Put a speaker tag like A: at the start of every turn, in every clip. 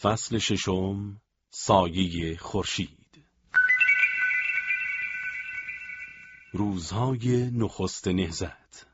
A: فصل ششم، سایه خورشید. روزهای نخست نهضت.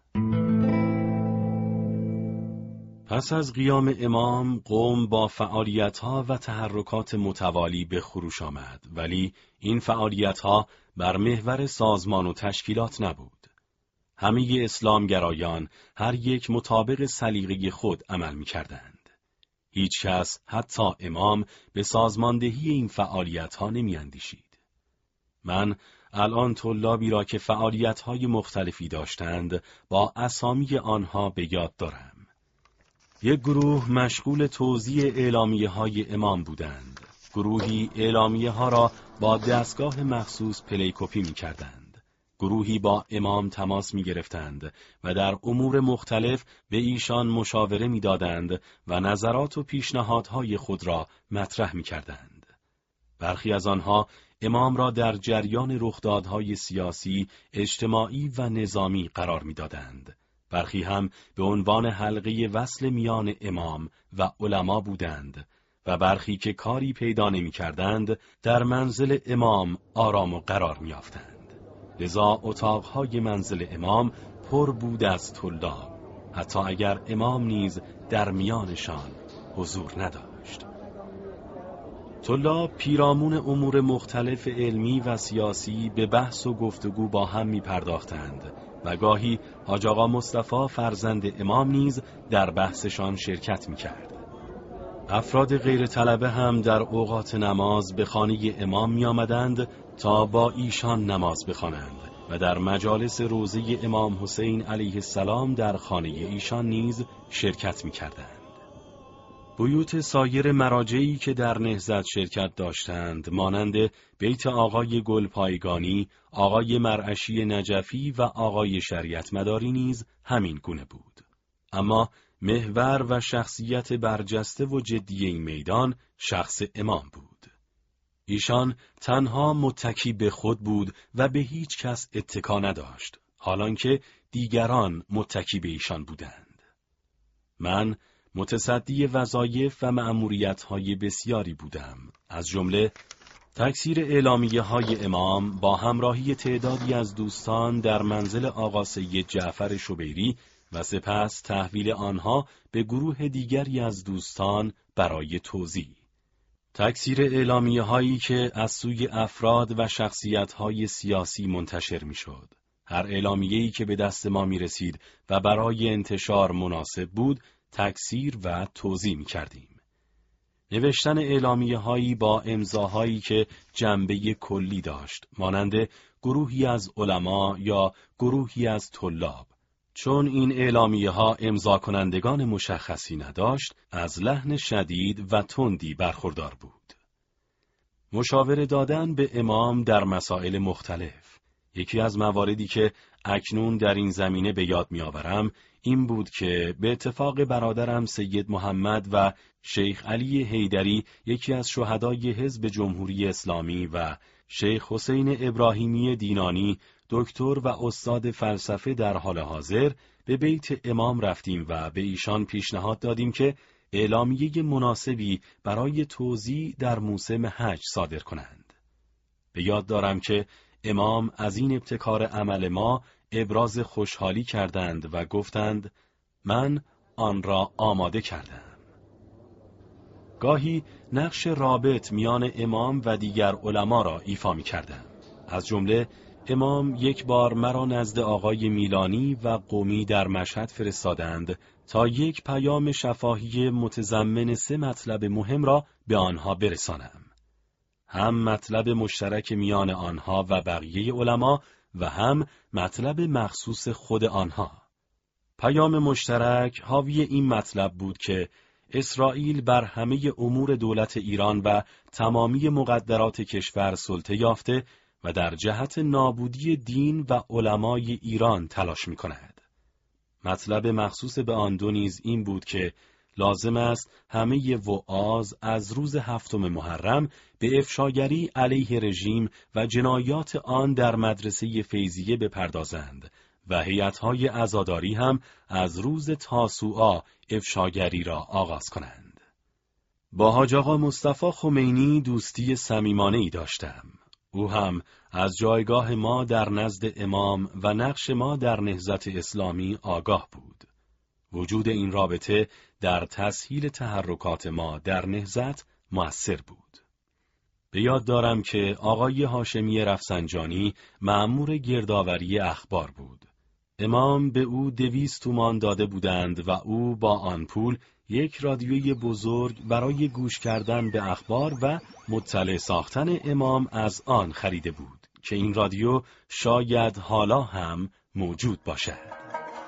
A: پس از قیام امام، قوم با فعالیت‌ها و تحرکات متوالی به خروش آمد، ولی این فعالیت‌ها بر محور سازمان و تشکیلات نبود. همه اسلامگرایان هر یک مطابق سلیقه خود عمل می‌کردند. هیچ کس، حتی امام، به سازماندهی این فعالیت‌ها نمی‌اندیشید. من الان طلابی را که فعالیت‌های مختلفی داشتند با اسامی آنها به یاد دارم. یک گروه مشغول توزیع اعلامیه‌های امام بودند. گروهی اعلامیه‌ها را با دستگاه مخصوص پلی کپی می‌کردند. گروهی با امام تماس می‌گرفتند و در امور مختلف به ایشان مشاوره می‌دادند و نظرات و پیشنهادهای خود را مطرح می‌کردند. برخی از آنها امام را در جریان رخدادهای سیاسی، اجتماعی و نظامی قرار می‌دادند. برخی هم به عنوان حلقه وصل میان امام و علما بودند و برخی که کاری پیدا نمی‌کردند در منزل امام آرام و قرار می‌یافتند. لذا اتاقهای منزل امام پر بود از طلاب، حتی اگر امام نیز در میانشان حضور نداشت. طلاب پیرامون امور مختلف علمی و سیاسی به بحث و گفتگو با هم می پرداختند و گاهی حاج آقا مصطفی فرزند امام نیز در بحثشان شرکت می کرد. افراد غیر طلبه هم در اوقات نماز به خانه امام می آمدند تا با ایشان نماز بخوانند و در مجالس روضه امام حسین علیه السلام در خانه ایشان نیز شرکت می کردند. بیوت سایر مراجعی که در نهضت شرکت داشتند مانند بیت آقای گلپایگانی، آقای مرعشی نجفی و آقای شریعت مداری نیز همین گونه بود. اما محور و شخصیت برجسته و جدی این میدان شخص امام بود. ایشان تنها متکی به خود بود و به هیچ کس اتکا نداشت، حالانکه دیگران متکی به ایشان بودند. من متصدی وظایف و مأموریت‌های بسیاری بودم، از جمله تکثیر اعلامیه‌های امام با همراهی تعدادی از دوستان در منزل آقا سید جعفر شبیری و سپس تحویل آنها به گروه دیگری از دوستان برای توزیع. تکثیر اعلامیه‌هایی که از سوی افراد و شخصیت‌های سیاسی منتشر می‌شد. هر اعلامیه‌ای که به دست ما می‌رسید و برای انتشار مناسب بود، تکثیر و توزیع می‌کردیم. نوشتن اعلامیه‌هایی با امضاهایی که جنبه کلی داشت، مانند گروهی از علما یا گروهی از طلاب. چون این اعلامیه‌ها امضا کنندگان مشخصی نداشت، از لحن شدید و تندی برخوردار بود. مشاوره دادن به امام در مسائل مختلف. یکی از مواردی که اکنون در این زمینه به یاد می‌آورم این بود که به اتفاق برادرم سید محمد و شیخ علی حیدری، یکی از شهدای حزب جمهوری اسلامی، و شیخ حسین ابراهیمی دینانی، دکتر و استاد فلسفه در حال حاضر، به بیت امام رفتیم و به ایشان پیشنهاد دادیم که اعلامیه مناسبی برای توزیع در موسم حج صادر کنند. به یاد دارم که امام از این ابتکار عمل ما ابراز خوشحالی کردند و گفتند من آن را آماده کردم. گاهی نقش رابط میان امام و دیگر علما را ایفا می کردم. از جمله امام یک بار مرا نزد آقای میلانی و قومی در مشهد فرستادند تا یک پیام شفاهی متضمن 3 مطلب مهم را به آنها برسانم. هم مطلب مشترک میان آنها و بقیه علما و هم مطلب مخصوص خود آنها. پیام مشترک حاوی این مطلب بود که اسرائیل بر همه امور دولت ایران و تمامی مقدرات کشور سلطه یافته و در جهت نابودی دین و علمای ایران تلاش می کند. مطلب مخصوص به آن دو نیز این بود که لازم است همه وعاظ از روز 7 محرم به افشاگری علیه رژیم و جنایات آن در مدرسه فیضیه بپردازند و هیئت‌های عزاداری هم از روز تاسوعا افشاگری را آغاز کنند. با حاج آقا مصطفی خمینی دوستی صمیمانه‌ای داشتم. او هم از جایگاه ما در نزد امام و نقش ما در نهضت اسلامی آگاه بود. وجود این رابطه در تسهیل تحرکات ما در نهضت مؤثر بود. به یاد دارم که آقای هاشمی رفسنجانی مأمور گردآوری اخبار بود. امام به او 200 تومان داده بودند و او با آن پول یک رادیوی بزرگ برای گوش کردن به اخبار و مطلع ساختن امام از آن خریده بود که این رادیو شاید حالا هم موجود باشد.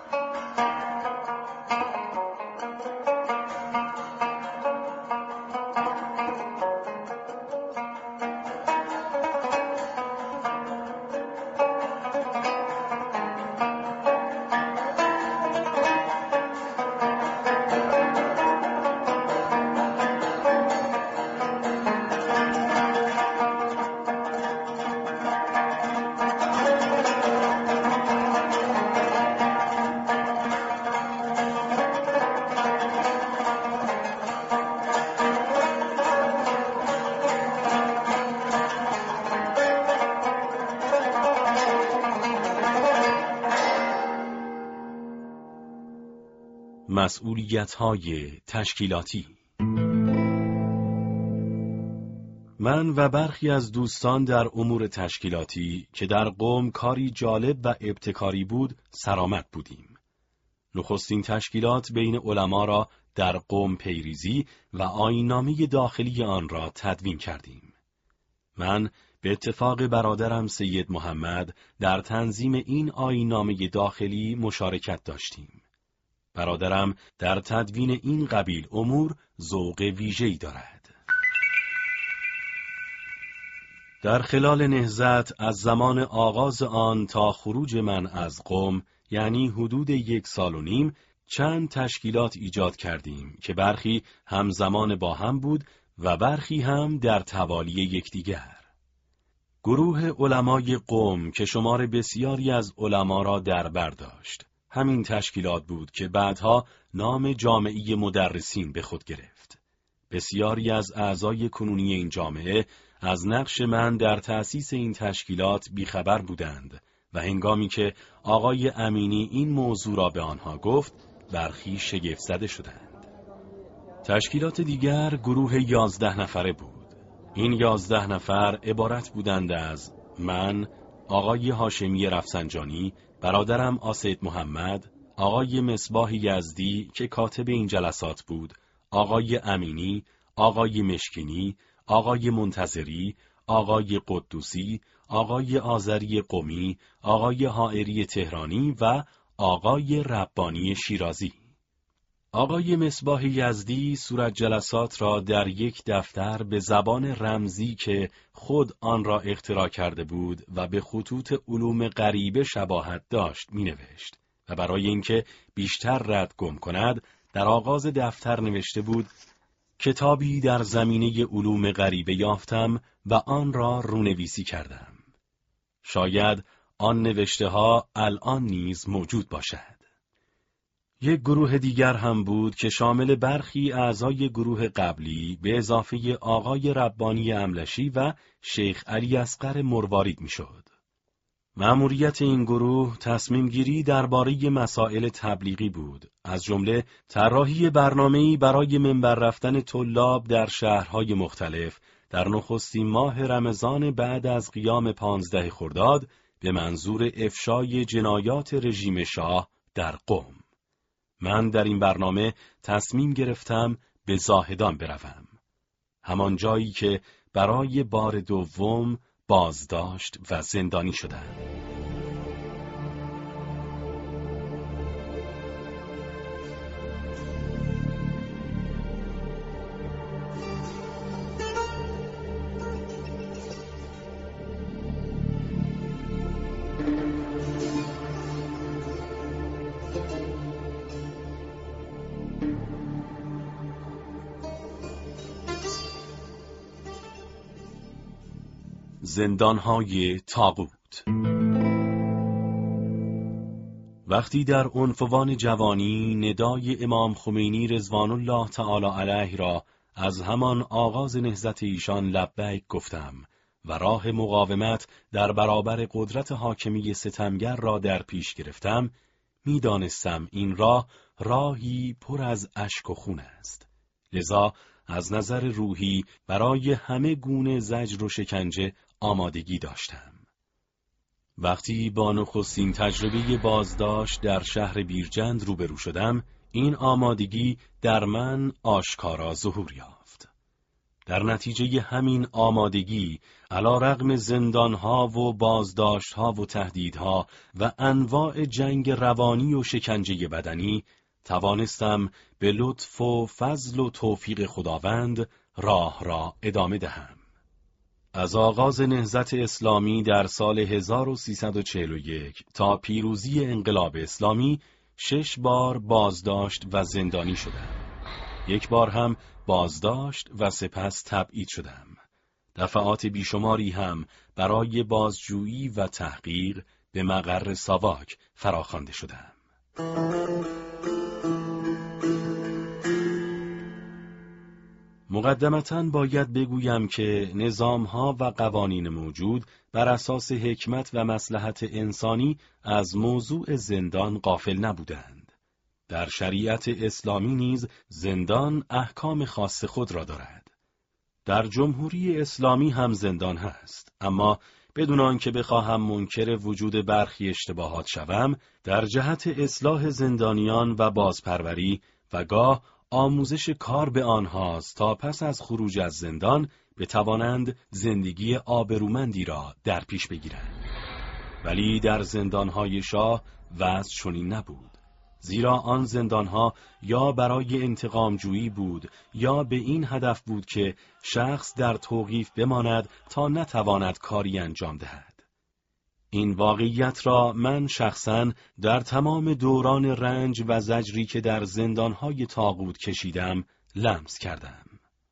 A: مسئولیت‌های تشکیلاتی. من و برخی از دوستان در امور تشکیلاتی که در قم کاری جالب و ابتکاری بود سرآمد بودیم. نخستین تشکیلات بین علما را در قم پیریزی و آیین‌نامه داخلی آن را تدوین کردیم. من به اتفاق برادرم سید محمد در تنظیم این آیین‌نامه داخلی مشارکت داشتیم. برادرم در تدوین این قبیل امور ذوق ویژه‌ای دارد. در خلال نهضت از زمان آغاز آن تا خروج من از قم، یعنی حدود 1.5 سال، چند تشکیلات ایجاد کردیم که برخی همزمان با هم بود و برخی هم در توالی یکدیگر. گروه علمای قم که شمار بسیاری از علما را در بر داشت. همین تشکیلات بود که بعدها نام جامعه مدرسین به خود گرفت. بسیاری از اعضای کنونی این جامعه از نقش من در تأسیس این تشکیلات بیخبر بودند و هنگامی که آقای امینی این موضوع را به آنها گفت، برخی شگفت زده شدند. تشکیلات دیگر گروه 11 نفره بود. این 11 نفر عبارت بودند از من، آقای هاشمی رفسنجانی، برادرم آسید محمد، آقای مصباح یزدی که کاتب این جلسات بود، آقای امینی، آقای مشکینی، آقای منتظری، آقای قدوسی، آقای آذری قمی، آقای حائری تهرانی و آقای ربانی شیرازی. آقای مصباح یزدی صورت جلسات را در یک دفتر به زبان رمزی که خود آن را اختراع کرده بود و به خطوط علوم غریبه شباهت داشت مینوشت و برای اینکه بیشتر رد گم کند در آغاز دفتر نوشته بود کتابی در زمینه علوم غریبه یافتم و آن را رونویسی کردم. شاید آن نوشته ها الان نیز موجود باشد. یک گروه دیگر هم بود که شامل برخی اعضای گروه قبلی به اضافه آقای ربانی املشی و شیخ علی اصغر مروارید میشد. مأموریت این گروه تصمیم گیری درباره مسائل تبلیغی بود، از جمله طراحی برنامه‌ای برای منبر رفتن طلاب در شهرهای مختلف در نخستین ماه رمضان بعد از قیام 15 خرداد به منظور افشای جنایات رژیم شاه در قم. من در این برنامه تصمیم گرفتم به زاهدان بروم. همان جایی که برای بار دوم بازداشت و زندانی شدم. زندانهای طاغوت. وقتی در عنفوان جوانی ندای امام خمینی رضوان الله تعالی علیه را از همان آغاز نهضت ایشان لبیک گفتم و راه مقاومت در برابر قدرت حاکمی ستمگر را در پیش گرفتم، می‌دانستم این راه راهی پر از اشک و خون است. لذا از نظر روحی برای همه گونه زجر و شکنجه آمادگی داشتم. وقتی با نخستین تجربه بازداشت در شهر بیرجند روبرو شدم، این آمادگی در من آشکارا ظهور یافت. در نتیجه همین آمادگی، علیرغم زندانها و بازداشتها و تهدیدها و انواع جنگ روانی و شکنجه بدنی، توانستم به لطف و فضل و توفیق خداوند راه را ادامه دهم. از آغاز نهضت اسلامی در سال 1341 تا پیروزی انقلاب اسلامی 6 بار بازداشت و زندانی شدم. 1 بار هم بازداشت و سپس تبعید شدم. دفعات بیشماری هم برای بازجویی و تحقیق به مقر ساواک فراخوانده شدم. مقدمتاً باید بگویم که نظام‌ها و قوانین موجود بر اساس حکمت و مصلحت انسانی از موضوع زندان غافل نبودند. در شریعت اسلامی نیز زندان احکام خاص خود را دارد. در جمهوری اسلامی هم زندان هست، اما بدون آنکه بخواهم منکر وجود برخی اشتباهات شوم، در جهت اصلاح زندانیان و بازپروری و گاه آموزش کار به آنهاست تا پس از خروج از زندان بتوانند زندگی آبرومندی را در پیش بگیرند. ولی در زندانهای شاه وضع چنین نبود، زیرا آن زندانها یا برای انتقام جویی بود یا به این هدف بود که شخص در توقیف بماند تا نتواند کاری انجام دهد. این واقعیت را من شخصاً در تمام دوران رنج و زجری که در زندانهای طاغوت کشیدم لمس کردم.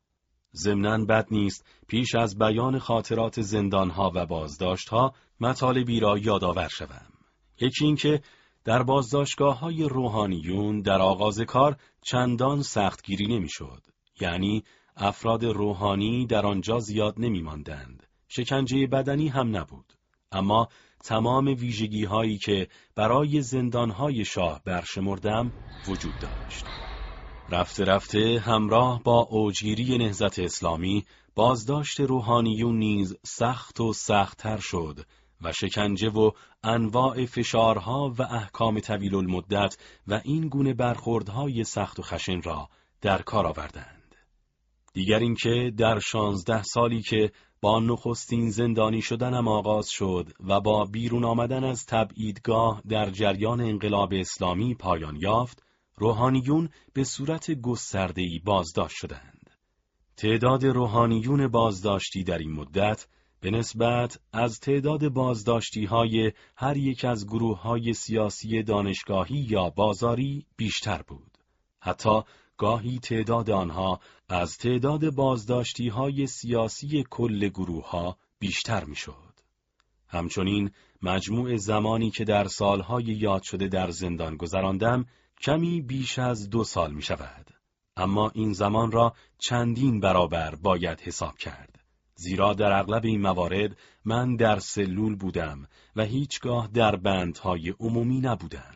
A: ضمناً بد نیست پیش از بیان خاطرات زندانها و بازداشتها مطالبی را یادآور شوم. یکی این که در بازداشتگاه‌های روحانیون در آغاز کار چندان سختگیری نمی‌شد، یعنی افراد روحانی در آنجا زیاد نمی‌ماندند. شکنجه بدنی هم نبود، اما تمام ویژگی‌هایی که برای زندان‌های شاه برشمردم وجود داشت. رفته رفته همراه با اوجگیری نهضت اسلامی بازداشت روحانیون نیز سخت و سخت‌تر شد و شکنجه و انواع فشارها و احکام طویل المدت و این گونه برخوردهای سخت و خشن را در کار آوردند. دیگر اینکه در 16 سالی که با نخستین زندانی شدنم آغاز شد و با بیرون آمدن از تبعیدگاه در جریان انقلاب اسلامی پایان یافت، روحانیون به صورت گسترده‌ای بازداشت شدند. تعداد روحانیون بازداشتی در این مدت به نسبت از تعداد بازداشتی‌های هر یک از گروه‌های سیاسی دانشگاهی یا بازاری بیشتر بود. حتی گاهی تعداد آنها از تعداد بازداشتی‌های سیاسی کل گروه‌ها بیشتر می‌شد. همچنین مجموع زمانی که در سالهای یاد شده در زندان گذراندم کمی بیش از 2 سال می‌شود. اما این زمان را چندین برابر باید حساب کرد. زیرا در اغلب این موارد من در سلول بودم و هیچگاه در بندهای عمومی نبودم.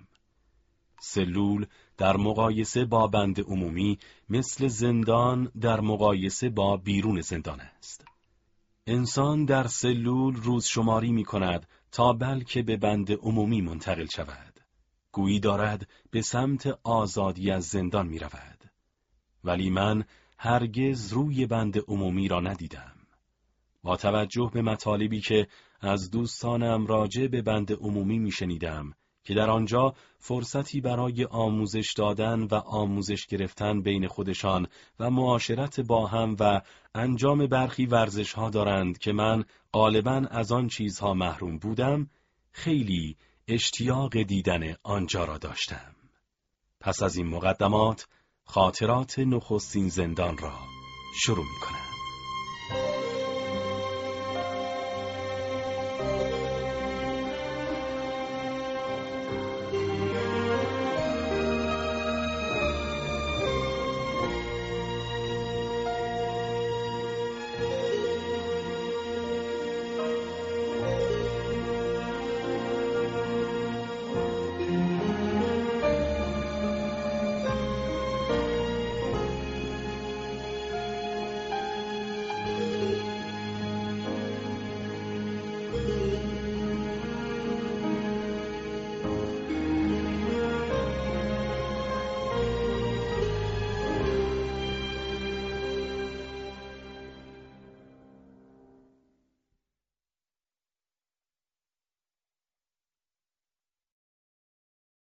A: سلول در مقایسه با بند عمومی مثل زندان در مقایسه با بیرون زندان است. انسان در سلول روزشماری می کند تا بلکه به بند عمومی منتقل شود. گویی دارد به سمت آزادی از زندان می رود. ولی من هرگز روی بند عمومی را ندیدم. با توجه به مطالبی که از دوستانم راجع به بند عمومی می شنیدم که در آنجا فرصتی برای آموزش دادن و آموزش گرفتن بین خودشان و معاشرت با هم و انجام برخی ورزش‌ها دارند که من غالباً از آن چیزها محروم بودم، خیلی اشتیاق دیدن آنجا را داشتم. پس از این مقدمات خاطرات نخستین زندان را شروع می‌کنم.